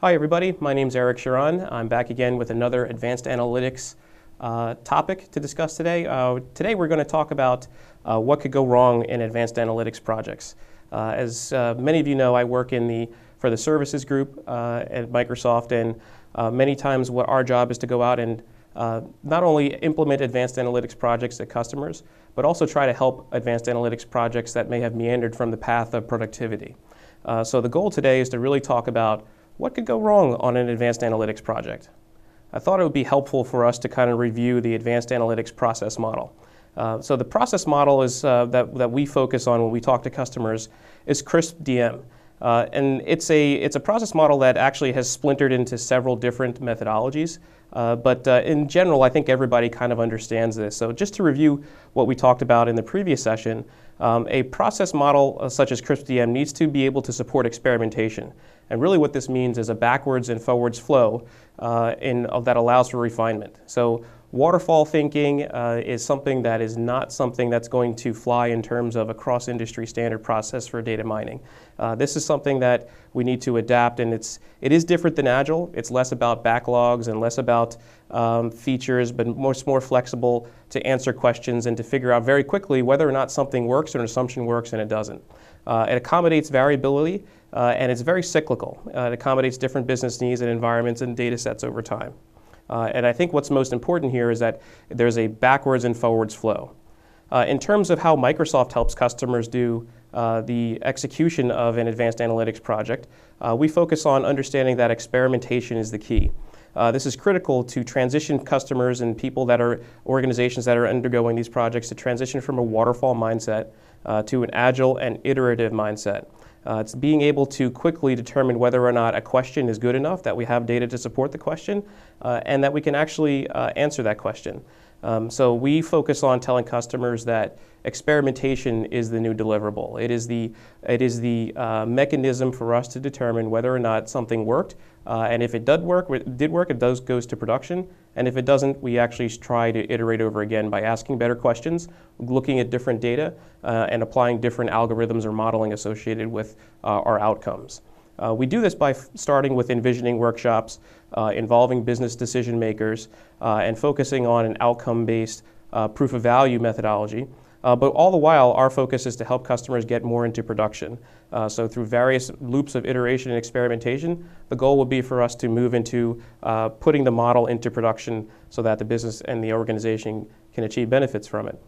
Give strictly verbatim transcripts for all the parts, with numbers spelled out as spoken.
Hi everybody, my name is Eric Sharon. I'm back again with another advanced analytics uh, topic to discuss today. Uh, today we're going to talk about uh, what could go wrong in advanced analytics projects. Uh, as uh, many of you know, I work in the for the services group uh, at Microsoft, and uh, many times what our job is to go out and uh, not only implement advanced analytics projects at customers, but also try to help advanced analytics projects that may have meandered from the path of productivity. Uh, so the goal today is to really talk about what could go wrong on an advanced analytics project. I thought it would be helpful for us to kind of review the advanced analytics process model. Uh, so the process model is uh, that, that we focus on when we talk to customers is CRISP D M. Uh, and it's a, it's a process model that actually has splintered into several different methodologies. Uh, but uh, in general, I think everybody kind of understands this. So just to review what we talked about in the previous session, um, a process model uh, such as CRISP D M needs to be able to support experimentation. And really what this means is a backwards and forwards flow uh, in, uh, that allows for refinement. So waterfall thinking uh, is something that is not something that's going to fly in terms of a cross-industry standard process for data mining. Uh, this is something that we need to adapt, and it's, it is different than Agile. It's less about backlogs and less about um, features, but more, more flexible to answer questions and to figure out very quickly whether or not something works or an assumption works and it doesn't. Uh, it accommodates variability, uh, and it's very cyclical. Uh, it accommodates different business needs and environments and data sets over time. Uh, and I think what's most important here is that there's a backwards and forwards flow. Uh, in terms of how Microsoft helps customers do uh, the execution of an advanced analytics project, uh, we focus on understanding that experimentation is the key. Uh, this is critical to transition customers and people that are organizations that are undergoing these projects to transition from a waterfall mindset uh, to an agile and iterative mindset. Uh, it's being able to quickly determine whether or not a question is good enough, that we have data to support the question, uh, and that we can actually uh, answer that question. Um, so we focus on telling customers that experimentation is the new deliverable. It is the, it is the uh, mechanism for us to determine whether or not something worked, uh, and if it did work, it did work, it does goes to production, and if it doesn't, we actually try to iterate over again by asking better questions, looking at different data, uh, and applying different algorithms or modeling associated with uh, our outcomes. Uh, we do this by f starting with envisioning workshops, uh, involving business decision makers, uh, and focusing on an outcome-based uh, proof of value methodology. Uh, but all the while, our focus is to help customers get more into production. Uh, so through various loops of iteration and experimentation, the goal will be for us to move into uh, putting the model into production so that the business and the organization can achieve benefits from it.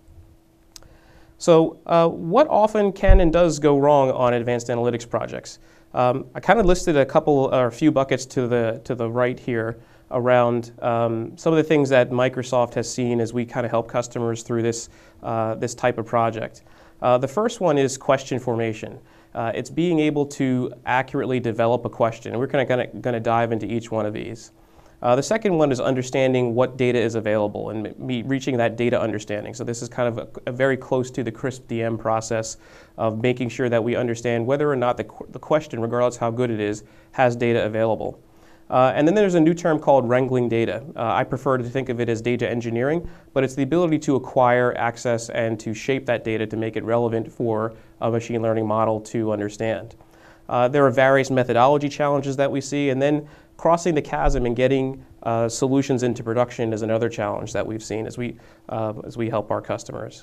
So uh, what often can and does go wrong on advanced analytics projects? Um, I kind of listed a couple or a few buckets to the, to the right here around um, some of the things that Microsoft has seen as we kind of help customers through this, uh, this type of project. Uh, the first one is question formation. Uh, it's being able to accurately develop a question, and we're kind of going to dive into each one of these. Uh, the second one is understanding what data is available and me reaching that data understanding. So this is kind of a, a very close to the CRISP D M process of making sure that we understand whether or not the, qu the question, regardless how good it is, has data available. Uh, and then there's a new term called wrangling data. Uh, I prefer to think of it as data engineering, but it's the ability to acquire, access, and to shape that data to make it relevant for a machine learning model to understand. Uh, there are various methodology challenges that we see, and then crossing the chasm and getting uh, solutions into production is another challenge that we've seen as we, uh, as we help our customers.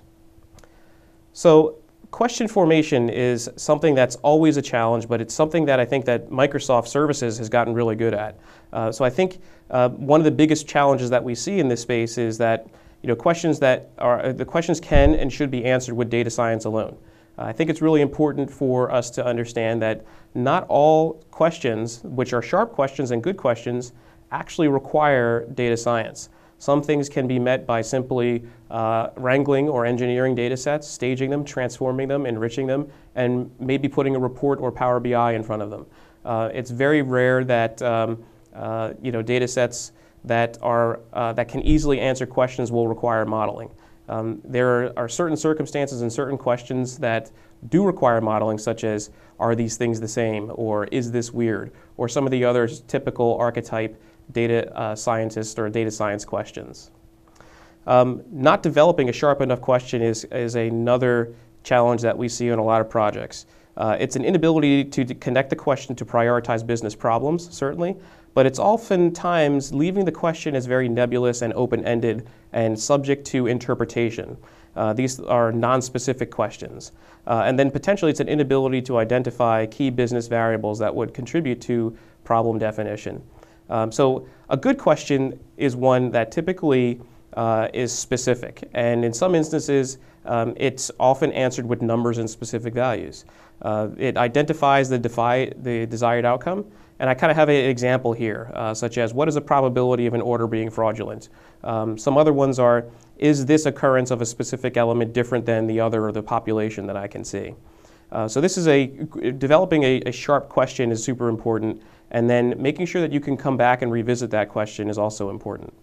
So question formation is something that's always a challenge, but it's something that I think that Microsoft Services has gotten really good at. Uh, so I think uh, one of the biggest challenges that we see in this space is that you know, questions that are, the questions can and should be answered with data science alone. Uh, I think it's really important for us to understand that not all questions, which are sharp questions and good questions, actually require data science. Some things can be met by simply uh, wrangling or engineering data sets, staging them, transforming them, enriching them, and maybe putting a report or Power B I in front of them. Uh, it's very rare that um, uh, you know, data sets that, are, uh, that can easily answer questions will require modeling. Um, there are, are certain circumstances and certain questions that do require modeling, such as, are these things the same, or is this weird, or some of the other typical archetype data uh, scientist or data science questions. Um, not developing a sharp enough question is, is another challenge that we see in a lot of projects. Uh, it's an inability to, to connect the question to prioritize business problems, certainly, but it's oftentimes leaving the question as very nebulous and open-ended and subject to interpretation. Uh, these are non-specific questions. Uh, and then potentially it's an inability to identify key business variables that would contribute to problem definition. Um, so a good question is one that typically uh, is specific, and in some instances um, it's often answered with numbers and specific values. Uh, it identifies the, defi the desired outcome, and I kind of have an example here, uh, such as what is the probability of an order being fraudulent? Um, some other ones are, is this occurrence of a specific element different than the other or the population that I can see? Uh, so this is a, developing a, a sharp question is super important, and then making sure that you can come back and revisit that question is also important.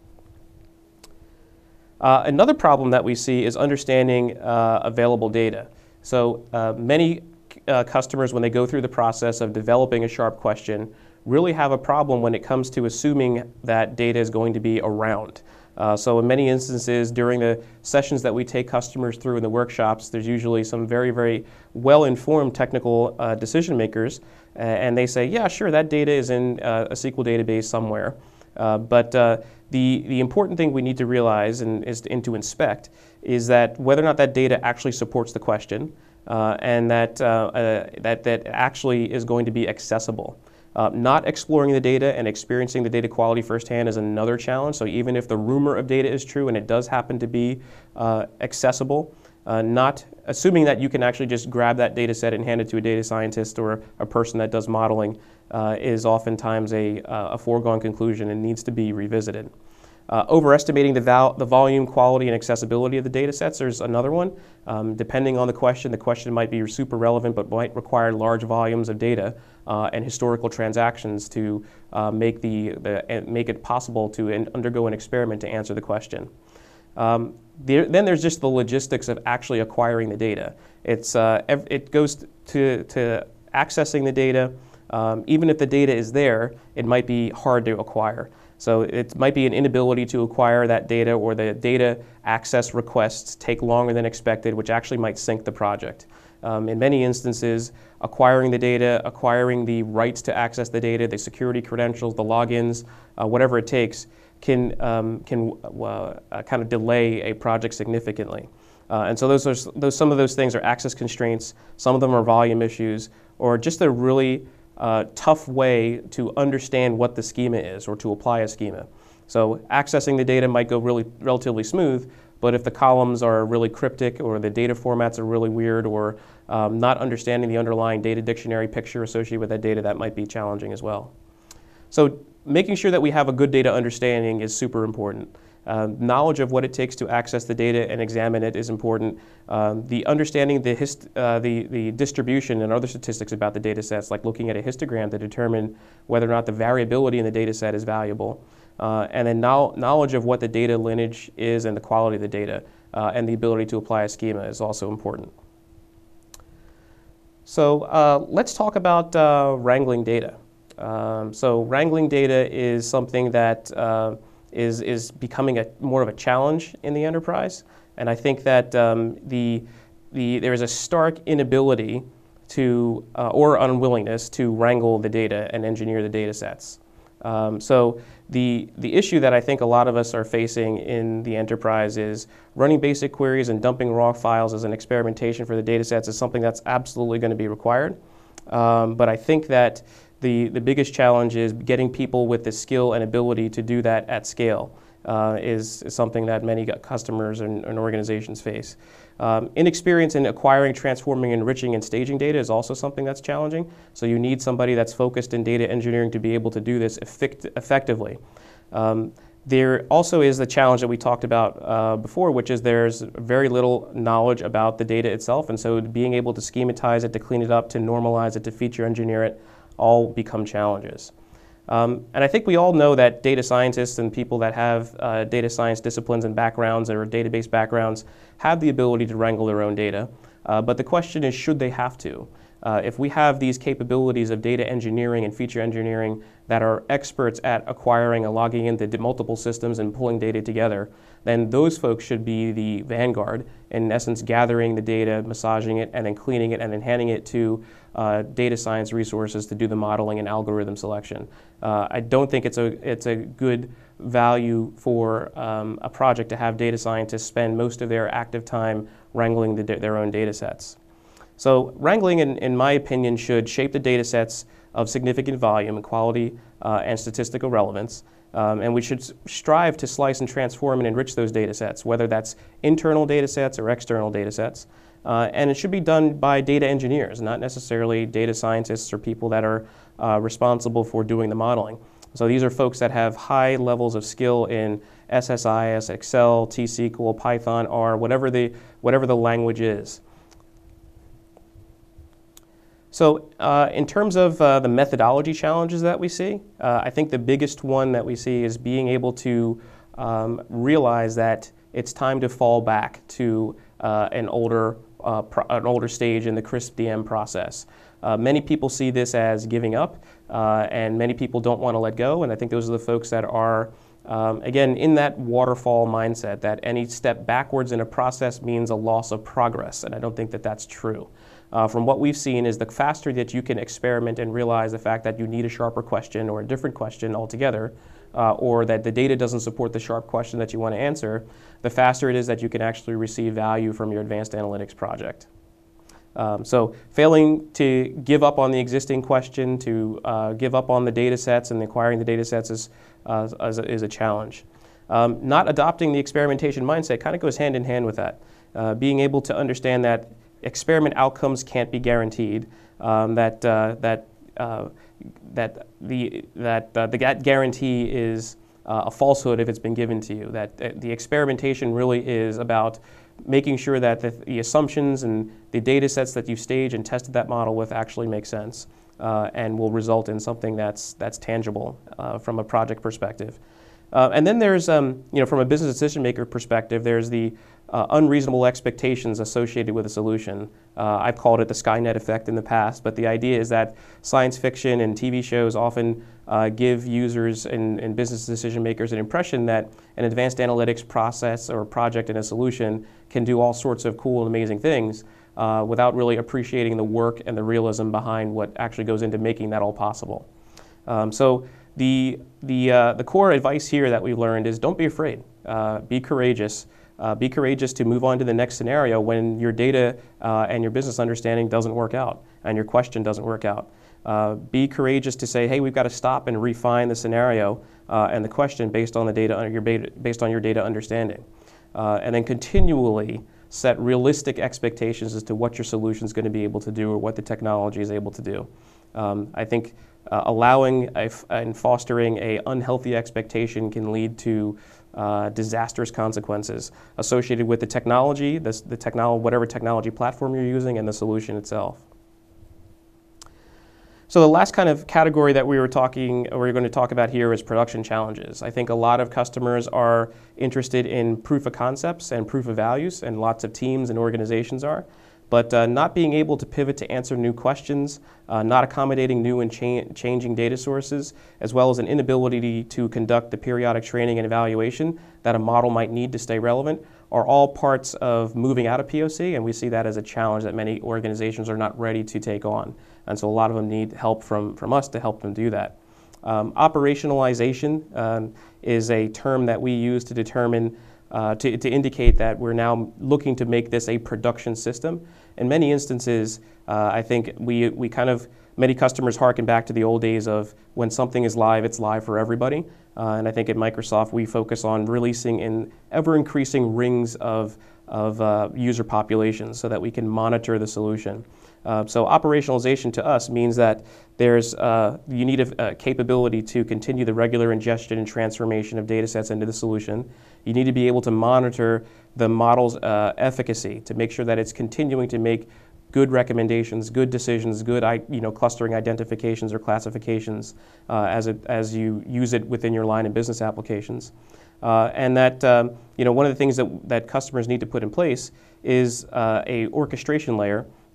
Uh, another problem that we see is understanding uh, available data. So uh, many uh, customers, when they go through the process of developing a sharp question, really have a problem when it comes to assuming that data is going to be around. Uh, so in many instances, during the sessions that we take customers through in the workshops, there's usually some very, very well-informed technical uh, decision makers, uh, and they say, yeah, sure, that data is in uh, a S Q L database somewhere. Uh, but uh, the, the important thing we need to realize and, is to, and to inspect is that whether or not that data actually supports the question uh, and that, uh, uh, that, that actually is going to be accessible. Uh, not exploring the data and experiencing the data quality firsthand is another challenge. So even if the rumor of data is true and it does happen to be uh, accessible, uh, not assuming that you can actually just grab that data set and hand it to a data scientist or a person that does modeling uh, is oftentimes a, uh, a foregone conclusion and needs to be revisited. Uh, overestimating the, val the volume, quality, and accessibility of the data sets, there's another one. Um, depending on the question, the question might be super relevant but might require large volumes of data uh, and historical transactions to uh, make, the, the, make it possible to in, undergo an experiment to answer the question. Um, there, then there's just the logistics of actually acquiring the data. It's, uh, it goes to, to accessing the data. Um, even if the data is there, it might be hard to acquire. So it might be an inability to acquire that data, or the data access requests take longer than expected, which actually might sink the project. Um, in many instances, acquiring the data, acquiring the rights to access the data, the security credentials, the logins, uh, whatever it takes, can, um, can uh, uh, kind of delay a project significantly. Uh, and so those are, those, some of those things are access constraints, some of them are volume issues, or just a really Uh, tough way to understand what the schema is or to apply a schema. So accessing the data might go really relatively smooth, but if the columns are really cryptic or the data formats are really weird, or um, not understanding the underlying data dictionary picture associated with that data, that might be challenging as well. So making sure that we have a good data understanding is super important. Uh, knowledge of what it takes to access the data and examine it is important. Um, the understanding the, hist uh, the, the distribution and other statistics about the data sets, like looking at a histogram to determine whether or not the variability in the data set is valuable. Uh, and then now, knowledge of what the data lineage is and the quality of the data, uh, and the ability to apply a schema is also important. So uh, let's talk about uh, wrangling data. Um, so wrangling data is something that uh, is, is becoming a, more of a challenge in the enterprise. And I think that um, the, the, there is a stark inability to, uh, or unwillingness to wrangle the data and engineer the data sets. Um, so the, the issue that I think a lot of us are facing in the enterprise is running basic queries and dumping raw files as an experimentation for the data sets is something that's absolutely going to be required. Um, but I think that The, the biggest challenge is getting people with the skill and ability to do that at scale uh, is, is something that many customers and, and organizations face. Um, inexperience in acquiring, transforming, enriching, and staging data is also something that's challenging. So you need somebody that's focused in data engineering to be able to do this effect effectively. Um, there also is the challenge that we talked about uh, before, which is there's very little knowledge about the data itself, and so being able to schematize it, to clean it up, to normalize it, to feature engineer it, all become challenges. Um, and I think we all know that data scientists and people that have uh, data science disciplines and backgrounds or database backgrounds have the ability to wrangle their own data. Uh, but the question is, should they have to? Uh, if we have these capabilities of data engineering and feature engineering that are experts at acquiring and logging into multiple systems and pulling data together, then those folks should be the vanguard, in essence gathering the data, massaging it, and then cleaning it, and then handing it to uh, data science resources to do the modeling and algorithm selection. Uh, I don't think it's a, it's a good value for um, a project to have data scientists spend most of their active time wrangling the, their own data sets. So wrangling, in, in my opinion, should shape the data sets of significant volume and quality uh, and statistical relevance. Um, and we should strive to slice and transform and enrich those data sets, whether that's internal data sets or external data sets. Uh, and it should be done by data engineers, not necessarily data scientists or people that are uh, responsible for doing the modeling. So these are folks that have high levels of skill in S S I S, Excel, T S Q L, Python, R, whatever the, whatever the language is. So uh, in terms of uh, the methodology challenges that we see, uh, I think the biggest one that we see is being able to um, realize that it's time to fall back to uh, an older uh, pro an older stage in the CRISP D M process. Uh, many people see this as giving up, uh, and many people don't want to let go, and I think those are the folks that are, um, again, in that waterfall mindset, that any step backwards in a process means a loss of progress, and I don't think that that's true. Uh, from what we've seen is the faster that you can experiment and realize the fact that you need a sharper question or a different question altogether, uh, or that the data doesn't support the sharp question that you want to answer, the faster it is that you can actually receive value from your advanced analytics project. Um, so failing to give up on the existing question, to uh, give up on the data sets and acquiring the data sets is, uh, is, a, is a challenge. Um, not adopting the experimentation mindset kind of goes hand in hand with that. Uh, being able to understand that experiment outcomes can't be guaranteed, um, that, uh, that, uh, that, the, that, uh, the, that guarantee is uh, a falsehood if it's been given to you, that uh, the experimentation really is about making sure that the, the assumptions and the data sets that you stage and tested that model with actually make sense uh, and will result in something that's, that's tangible uh, from a project perspective. Uh, and then there's, um, you know, from a business decision maker perspective, there's the uh, unreasonable expectations associated with a solution. Uh, I've called it the Skynet effect in the past, but the idea is that science fiction and T V shows often uh, give users and, and business decision makers an impression that an advanced analytics process or project and a solution can do all sorts of cool and amazing things uh, without really appreciating the work and the realism behind what actually goes into making that all possible. Um, so the, the, uh, the core advice here that we've learned is don't be afraid, uh, be courageous. Uh, be courageous to move on to the next scenario when your data uh, and your business understanding doesn't work out and your question doesn't work out. Uh, be courageous to say, hey, we've got to stop and refine the scenario uh, and the question based on the data, your beta, based on your data understanding. Uh, and then continually set realistic expectations as to what your solution is going to be able to do or what the technology is able to do. Um, I think uh, allowing a f and fostering a unhealthy expectation can lead to uh, disastrous consequences associated with the technology, this, the technolo whatever technology platform you're using, and the solution itself. So the last kind of category that we were talking, or we're going to talk about here is production challenges. I think a lot of customers are interested in proof of concepts and proof of values, and lots of teams and organizations are. But uh, not being able to pivot to answer new questions, uh, not accommodating new and cha changing data sources, as well as an inability to conduct the periodic training and evaluation that a model might need to stay relevant, are all parts of moving out of P O C, and we see that as a challenge that many organizations are not ready to take on. And so a lot of them need help from, from us to help them do that. Um, operationalization um, is a term that we use to determine Uh, to, to indicate that we're now looking to make this a production system. In many instances, uh, I think we, we kind of, many customers harken back to the old days of when something is live, it's live for everybody. Uh, and I think at Microsoft, we focus on releasing in ever-increasing rings of, of uh, user populations so that we can monitor the solution. Uh, so operationalization to us means that there's, uh, you need a, a capability to continue the regular ingestion and transformation of data sets into the solution. You need to be able to monitor the model's uh, efficacy to make sure that it's continuing to make good recommendations, good decisions, good you know, clustering identifications or classifications uh, as, it, as you use it within your line of business applications. Uh, and that um, you know, one of the things that, that customers need to put in place is uh, a orchestration layer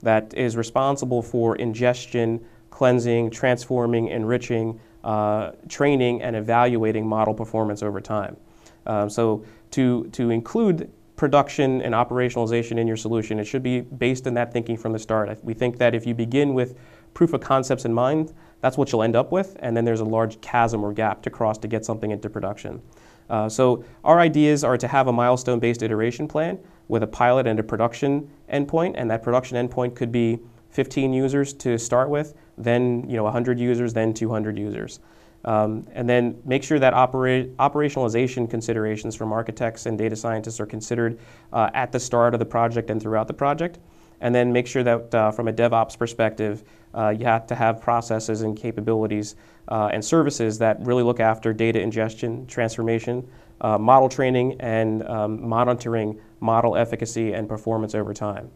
that is responsible for ingestion, cleansing, transforming, enriching, uh, training, and evaluating model performance over time. Um, so to, to include production and operationalization in your solution, it should be based on that thinking from the start. We think that if you begin with proof of concepts in mind, that's what you'll end up with, and then there's a large chasm or gap to cross to get something into production. Uh, so our ideas are to have a milestone-based iteration plan with a pilot and a production endpoint, and that production endpoint could be fifteen users to start with, then you know one hundred users, then two hundred users. Um, and then make sure that opera operationalization considerations from architects and data scientists are considered uh, at the start of the project and throughout the project. And then make sure that uh, from a DevOps perspective, uh, you have to have processes and capabilities uh, and services that really look after data ingestion, transformation, uh, model training, and um, monitoring model efficacy and performance over time.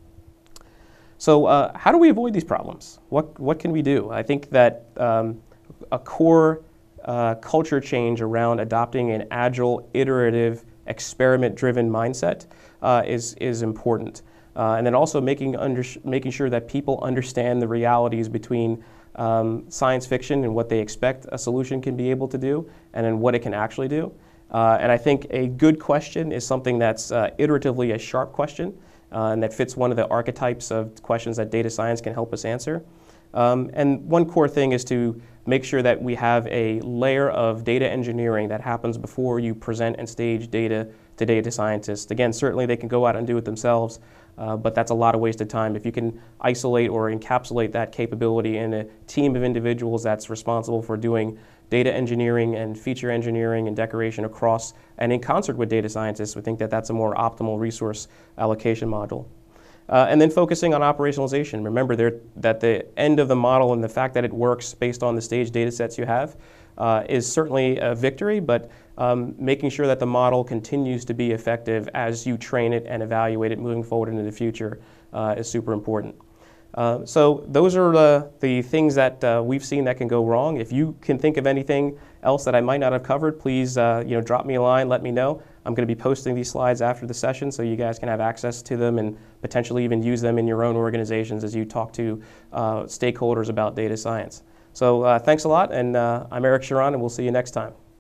So uh, how do we avoid these problems? What, what can we do? I think that um, a core uh, culture change around adopting an agile, iterative, experiment-driven mindset uh, is, is important. Uh, and then also making, under, making sure that people understand the realities between um, science fiction and what they expect a solution can be able to do, and then what it can actually do. Uh, and I think a good question is something that's uh, iteratively a sharp question, uh, and that fits one of the archetypes of questions that data science can help us answer. Um, and one core thing is to make sure that we have a layer of data engineering that happens before you present and stage data to data scientists. Again, certainly they can go out and do it themselves, uh, but that's a lot of wasted time. If you can isolate or encapsulate that capability in a team of individuals that's responsible for doing data engineering and feature engineering and decoration across and in concert with data scientists, we think that that's a more optimal resource allocation model. Uh, and then focusing on operationalization. Remember there, that the end of the model and the fact that it works based on the stage data sets you have uh, is certainly a victory, but um, making sure that the model continues to be effective as you train it and evaluate it moving forward into the future uh, is super important. Uh, so those are uh, the things that uh, we've seen that can go wrong. If you can think of anything else that I might not have covered, please uh, you know, drop me a line, let me know. I'm going to be posting these slides after the session so you guys can have access to them and potentially even use them in your own organizations as you talk to uh, stakeholders about data science. So uh, thanks a lot, and uh, I'm Eric Sharon, and we'll see you next time.